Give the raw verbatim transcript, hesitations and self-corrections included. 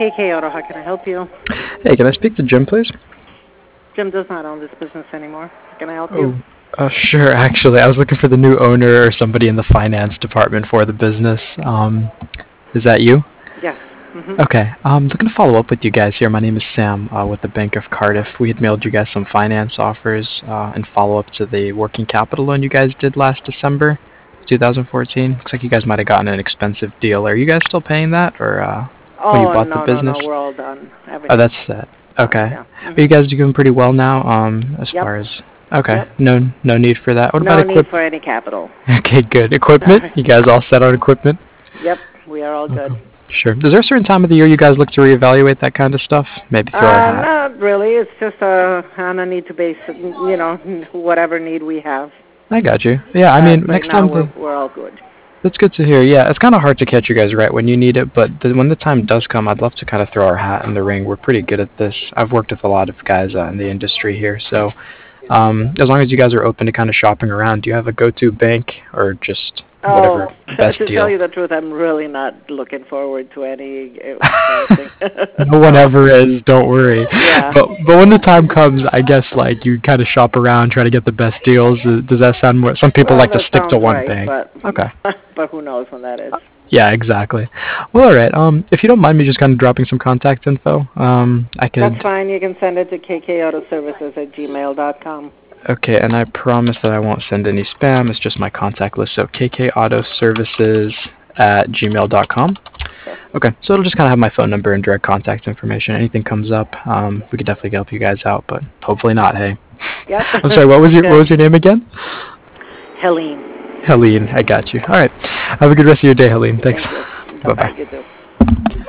K K Auto, how can I help you? Hey, can I speak to Jim, please? Jim does not own this business anymore. How can I help you? Oh, uh, sure. Actually, I was looking for the new owner or somebody in the finance department for the business. Um, is that you? Yes. Mm-hmm. Okay. Um, looking to follow up with you guys here. My name is Sam uh, with the Bank of Cardiff. We had mailed you guys some finance offers uh, in follow up to the working capital loan you guys did last December, twenty fourteen. Looks like you guys might have gotten an expensive deal. Are you guys still paying that, or uh, when you Oh, bought the no, no, no. business? We're all done. Oh, Everything's that's set. done, Okay. yeah. Are you Mm-hmm. guys doing pretty well now? Um, as Yep. far as okay, Yep. no, no need for that. What about No need equip? for any capital. Okay, good. All Equipment? right. You guys all set on equipment? Yep. We are all good. Okay. Sure. Is there a certain time of the year you guys look to reevaluate that kind of stuff? Maybe throw our Uh, hat. not really. It's just uh, on a need to base, you know, whatever need we have. I got you. Yeah, I But mean, right next now time we're the we're all good. that's good to hear. Yeah, it's kind of hard to catch you guys right when you need it, but the, when the time does come, I'd love to kind of throw our hat in the ring. We're pretty good at this. I've worked with a lot of guys uh, in the industry here, so um, as long as you guys are open to kind of shopping around, do you have a go-to bank or just Oh, whatever best to tell deal? you the truth, I'm really not looking forward to any uh, anything. No one So, ever is. Don't worry. yeah, But but when the time comes, I guess like you kind of shop around, try to get the best deals. Uh, Does that sound more? Some people well, like to that stick to sounds one right, bank. but Okay. but who knows when that is? Yeah, exactly. Well, all right. Um, if you don't mind me just kind of dropping some contact info, um, I That's could. fine. You can send it to kkautoservices at gmail dot com. Okay, and I promise that I won't send any spam. It's just my contact list. So kkautoservices at gmail dot com. Sure. Okay, so it'll just kind of have my phone number and direct contact information. Anything comes up, um, we could definitely help you guys out, but hopefully not. Hey, Yep. I'm sorry. What was Sounds your What good. was your name again? Helene. Helene. I got you. All right. Have a good rest of your day, Helene. Thanks. Thank you. Bye Bye-bye. bye. You too.